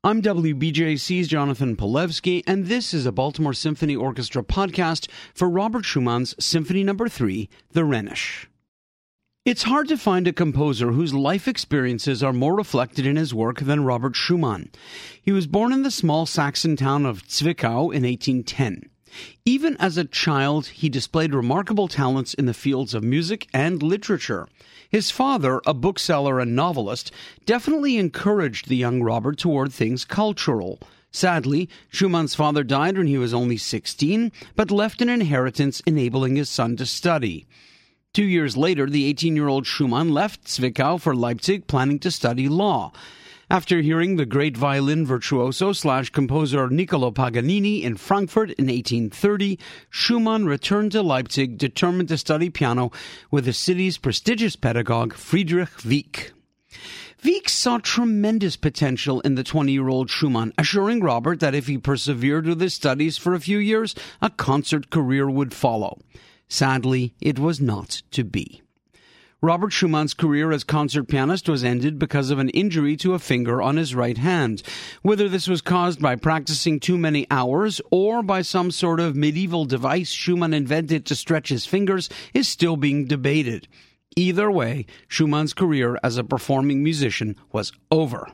I'm WBJC's Jonathan Polewski, and this is a Baltimore Symphony Orchestra podcast for Robert Schumann's Symphony No. 3, The Rhenish. It's hard to find a composer whose life experiences are more reflected in his work than Robert Schumann. He was born in the small Saxon town of Zwickau in 1810. Even as a child, he displayed remarkable talents in the fields of music and literature. His father, a bookseller and novelist, definitely encouraged the young Robert toward things cultural. Sadly, Schumann's father died when he was only 16, but left an inheritance enabling his son to study. 2 years later, the 18-year-old Schumann left Zwickau for Leipzig, planning to study law. After hearing the great violin virtuoso/composer Niccolò Paganini in Frankfurt in 1830, Schumann returned to Leipzig, determined to study piano with the city's prestigious pedagogue Friedrich Wieck. Wieck saw tremendous potential in the 20-year-old Schumann, assuring Robert that if he persevered with his studies for a few years, a concert career would follow. Sadly, it was not to be. Robert Schumann's career as concert pianist was ended because of an injury to a finger on his right hand. Whether this was caused by practicing too many hours or by some sort of medieval device Schumann invented to stretch his fingers is still being debated. Either way, Schumann's career as a performing musician was over.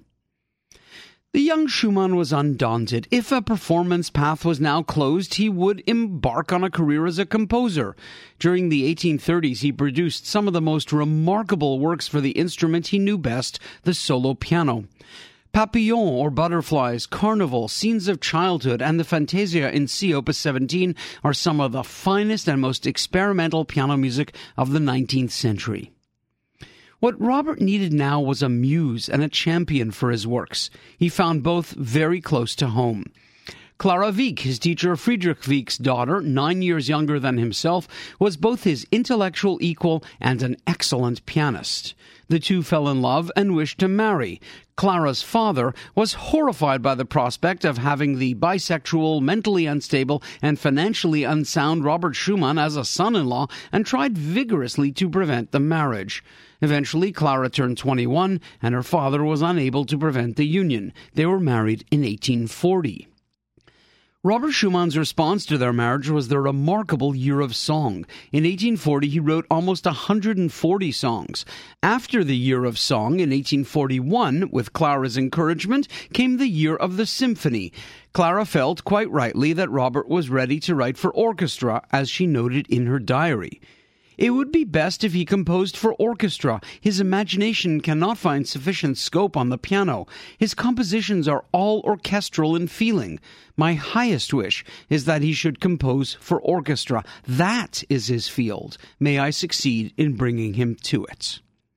The young Schumann was undaunted. If a performance path was now closed, he would embark on a career as a composer. During the 1830s, he produced some of the most remarkable works for the instrument he knew best, the solo piano. Papillon or Butterflies, Carnival, Scenes of Childhood, and the Fantasia in C. Opus 17 are some of the finest and most experimental piano music of the 19th century. What Robert needed now was a muse and a champion for his works. He found both very close to home. Clara Wieck, his teacher Friedrich Wieck's daughter, 9 years younger than himself, was both his intellectual equal and an excellent pianist. The two fell in love and wished to marry. Clara's father was horrified by the prospect of having the bisexual, mentally unstable, and financially unsound Robert Schumann as a son-in-law and tried vigorously to prevent the marriage. Eventually, Clara turned 21, and her father was unable to prevent the union. They were married in 1840. Robert Schumann's response to their marriage was the remarkable Year of Song. In 1840, he wrote almost 140 songs. After the Year of Song, in 1841, with Clara's encouragement, came the Year of the Symphony. Clara felt, quite rightly, that Robert was ready to write for orchestra, as she noted in her diary. It would be best if he composed for orchestra. His imagination cannot find sufficient scope on the piano. His compositions are all orchestral in feeling. My highest wish is that he should compose for orchestra. That is his field. May I succeed in bringing him to it.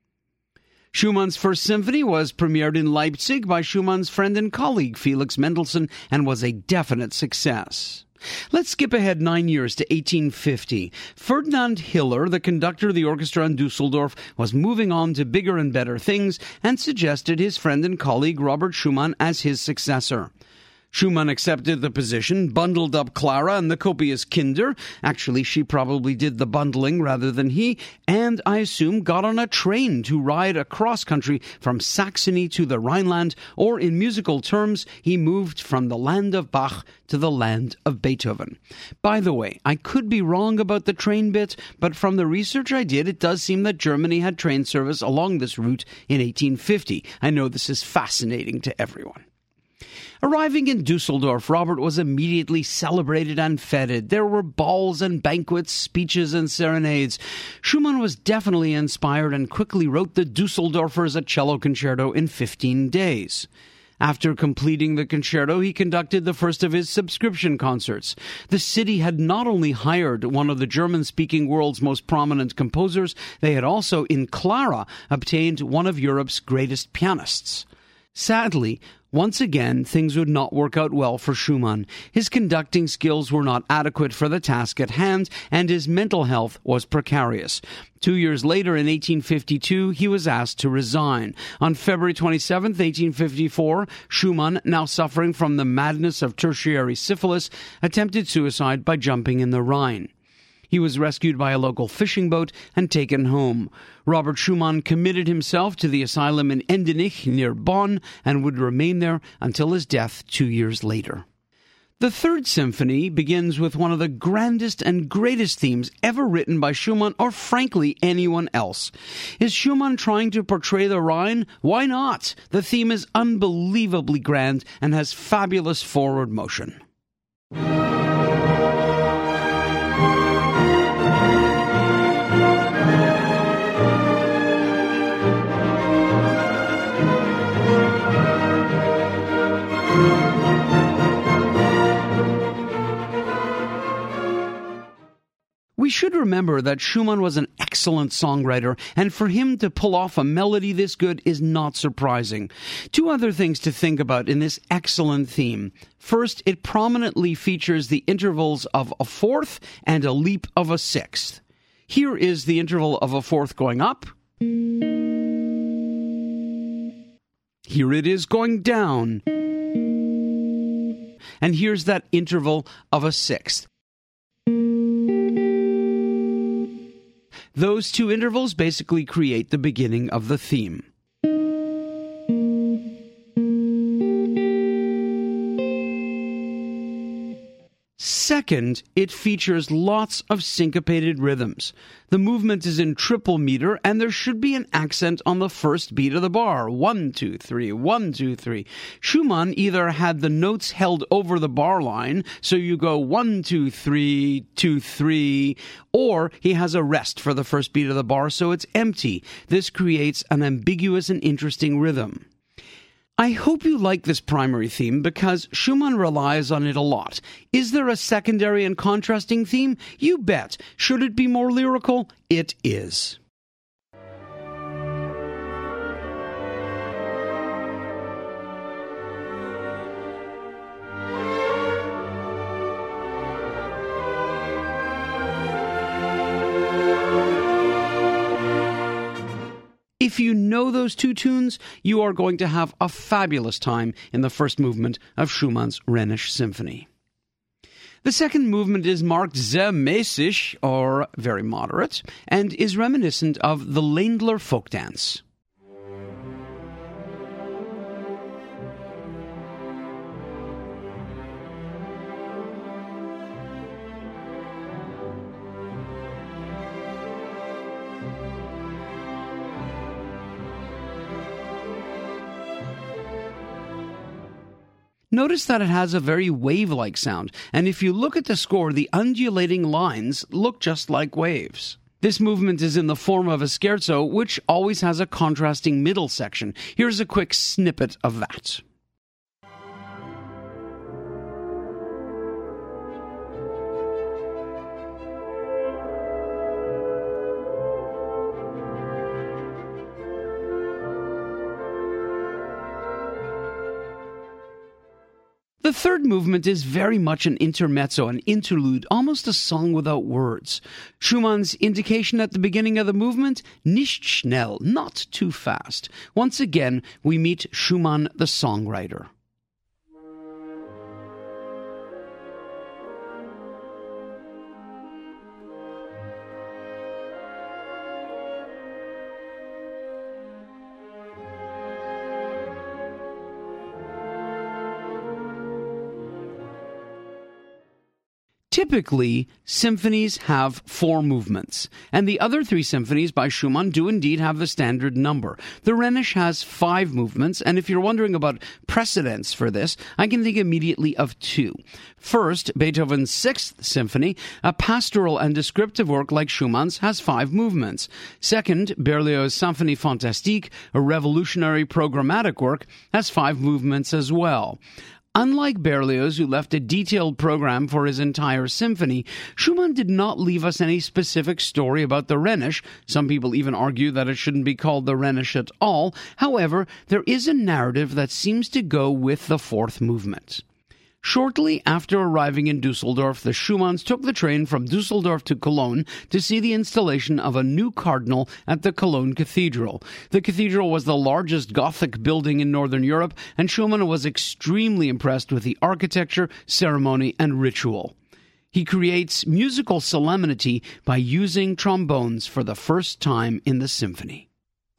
Schumann's First Symphony was premiered in Leipzig by Schumann's friend and colleague Felix Mendelssohn and was a definite success. Let's skip ahead 9 years to 1850. Ferdinand Hiller, the conductor of the orchestra in Dusseldorf, was moving on to bigger and better things and suggested his friend and colleague Robert Schumann as his successor. Schumann accepted the position, bundled up Clara and the copious Kinder. Actually, she probably did the bundling rather than he, and I assume got on a train to ride across country from Saxony to the Rhineland, or in musical terms, he moved from the land of Bach to the land of Beethoven. By the way, I could be wrong about the train bit, but from the research I did, it does seem that Germany had train service along this route in 1850. I know this is fascinating to everyone. Arriving in Dusseldorf, Robert was immediately celebrated and feted. There were balls and banquets, speeches and serenades. Schumann was definitely inspired and quickly wrote the Dusseldorfers a cello concerto in 15 days. After completing the concerto, he conducted the first of his subscription concerts. The city had not only hired one of the German-speaking world's most prominent composers, they had also, in Clara, obtained one of Europe's greatest pianists. Sadly, once again, things would not work out well for Schumann. His conducting skills were not adequate for the task at hand, and his mental health was precarious. 2 years later, in 1852, he was asked to resign. On February 27, 1854, Schumann, now suffering from the madness of tertiary syphilis, attempted suicide by jumping in the Rhine. He was rescued by a local fishing boat and taken home. Robert Schumann committed himself to the asylum in Endenich near Bonn and would remain there until his death 2 years later. The Third Symphony begins with one of the grandest and greatest themes ever written by Schumann or, frankly, anyone else. Is Schumann trying to portray the Rhine? Why not? The theme is unbelievably grand and has fabulous forward motion. We should remember that Schumann was an excellent songwriter, and for him to pull off a melody this good is not surprising. Two other things to think about in this excellent theme. First, it prominently features the intervals of a fourth and a leap of a sixth. Here is the interval of a fourth going up. Here it is going down. And here's that interval of a sixth. Those two intervals basically create the beginning of the theme. Second, it features lots of syncopated rhythms. The movement is in triple meter, and there should be an accent on the first beat of the bar. 1, 2, 3, 1, 2, 3. Schumann either had the notes held over the bar line, so you go 1, 2, 3, 2, 3, or he has a rest for the first beat of the bar, so it's empty. This creates an ambiguous and interesting rhythm. I hope you like this primary theme because Schumann relies on it a lot. Is there a secondary and contrasting theme? You bet. Should it be more lyrical? It is. If you know those two tunes, you are going to have a fabulous time in the first movement of Schumann's Rhenish Symphony. The second movement is marked sehr mäßig, or very moderate, and is reminiscent of the Ländler folk dance. Notice that it has a very wave-like sound, and if you look at the score, the undulating lines look just like waves. This movement is in the form of a scherzo, which always has a contrasting middle section. Here's a quick snippet of that. The third movement is very much an intermezzo, an interlude, almost a song without words. Schumann's indication at the beginning of the movement, nicht schnell, not too fast. Once again, we meet Schumann the songwriter. Typically, symphonies have 4 movements, and the other 3 symphonies by Schumann do indeed have the standard number. The Rhenish has 5 movements, and if you're wondering about precedents for this, I can think immediately of 2. First, Beethoven's 6th Symphony, a pastoral and descriptive work like Schumann's, has 5 movements. Second, Berlioz's Symphonie Fantastique, a revolutionary programmatic work, has 5 movements as well. Unlike Berlioz, who left a detailed program for his entire symphony, Schumann did not leave us any specific story about the Rhenish. Some people even argue that it shouldn't be called the Rhenish at all. However, there is a narrative that seems to go with the 4th movement. Shortly after arriving in Dusseldorf, the Schumanns took the train from Dusseldorf to Cologne to see the installation of a new cardinal at the Cologne Cathedral. The cathedral was the largest Gothic building in Northern Europe, and Schumann was extremely impressed with the architecture, ceremony, and ritual. He creates musical solemnity by using trombones for the first time in the symphony.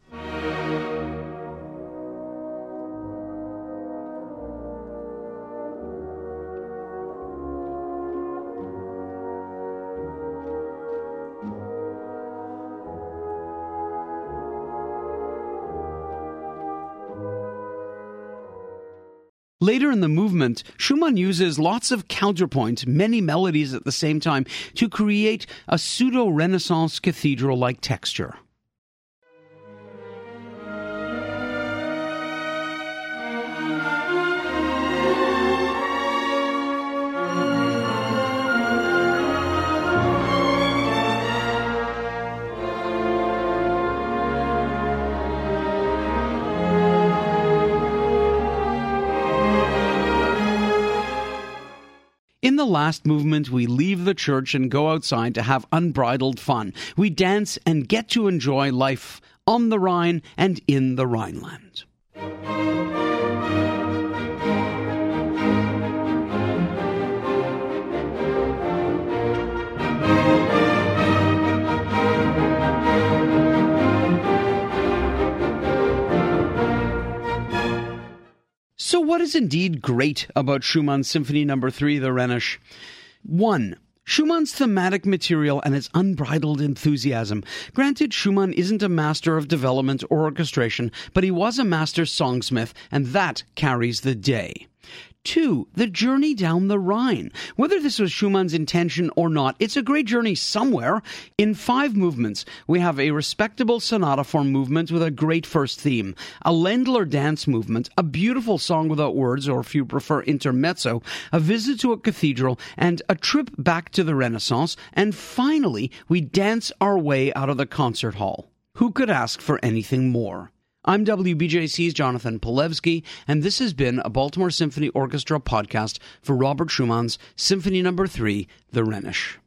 Later in the movement, Schumann uses lots of counterpoint, many melodies at the same time, to create a pseudo-Renaissance cathedral-like texture. In the last movement, we leave the church and go outside to have unbridled fun. We dance and get to enjoy life on the Rhine and in the Rhineland. So what is indeed great about Schumann's Symphony No. 3, the Rhenish? 1. Schumann's thematic material and its unbridled enthusiasm. Granted, Schumann isn't a master of development or orchestration, but he was a master songsmith, and that carries the day. 2. The journey down the Rhine. Whether this was Schumann's intention or not, it's a great journey somewhere. In 5 movements, we have a respectable sonata form movement with a great first theme, a Ländler dance movement, a beautiful song without words, or if you prefer intermezzo, a visit to a cathedral, and a trip back to the Renaissance, and finally, we dance our way out of the concert hall. Who could ask for anything more? I'm WBJC's Jonathan Polewski, and this has been a Baltimore Symphony Orchestra podcast for Robert Schumann's Symphony No. 3, the Rhenish.